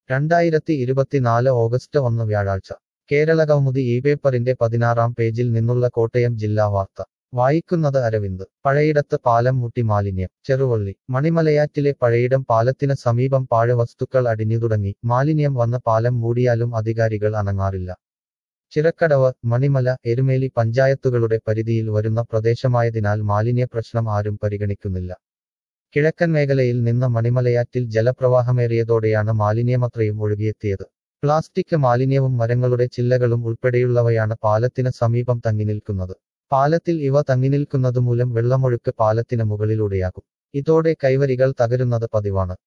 2024 August 1 വ്യാഴാഴ്ച കേരളകൗമുദി ഈ പേപ്പറിന്റെ 16-ാം പേജിൽ നിന്നുള്ള കോട്ടയം ജില്ലാ വാർത്ത വായിക്കുന്നത് അരവിന്ദ് പഴയിടത്ത് പാലം മുട്ടി മാലിന്യം ചെറുവള്ളി മണിമലയാറ്റിലെ പഴയിടം പാലത്തിന് സമീപം പാഴ്വസ്തുക്കൾ അടിഞ്ഞു തുടങ്ങി മാലിന്യം വന്ന് പാലം മൂടിയാലും അധികാരികൾ അനങ്ങാറില്ല ചിറക്കടവ് മണിമല എരുമേലി പഞ്ചായത്തുകളുടെ പരിധിയിൽ വരുന്ന പ്രദേശമായതിനാൽ മാലിന്യ പ്രശ്നം ആരും പരിഗണിക്കുന്നില്ല കിഴക്കൻ മേഖലയിൽ നിന്ന് മണിമലയാറ്റിൽ ജലപ്രവാഹമേറിയതോടെയാണ് മാലിന്യമത്രയും ഒഴുകിയെത്തിയത് പ്ലാസ്റ്റിക് മാലിന്യവും മരങ്ങളുടെ ചില്ലകളും ഉൾപ്പെടെയുള്ളവയാണ് പാലത്തിന് സമീപം തങ്ങിനിൽക്കുന്നത് പാലത്തിൽ ഇവ തങ്ങിനിൽക്കുന്നതുമൂലം വെള്ളമൊഴുക്ക് പാലത്തിന് മുകളിലൂടെയാകും ഇതോടെ കൈവരികൾ തകരുന്നത് പതിവാണ്